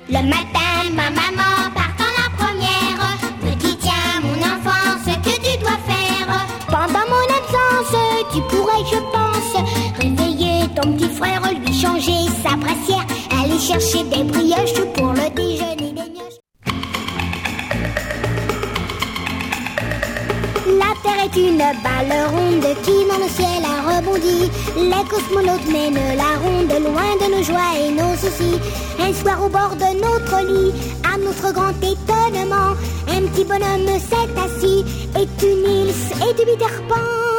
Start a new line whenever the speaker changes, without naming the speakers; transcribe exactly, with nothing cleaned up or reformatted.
Le matin, ma maman partant la première me dit tiens mon enfant ce que tu dois faire. Pendant mon absence, tu pourrais je pense réveiller ton petit frère, lui changer sa brassière, aller chercher des brioches pour le déjeuner des mioches. La Terre est une balle ronde qui dans le ciel a rebondi. Les cosmonautes mènent la ronde loin de nos joies et nos soucis. Un soir au bord de notre lit, à notre grand étonnement, un petit bonhomme s'est assis. Et du Nils et du Peter Pan.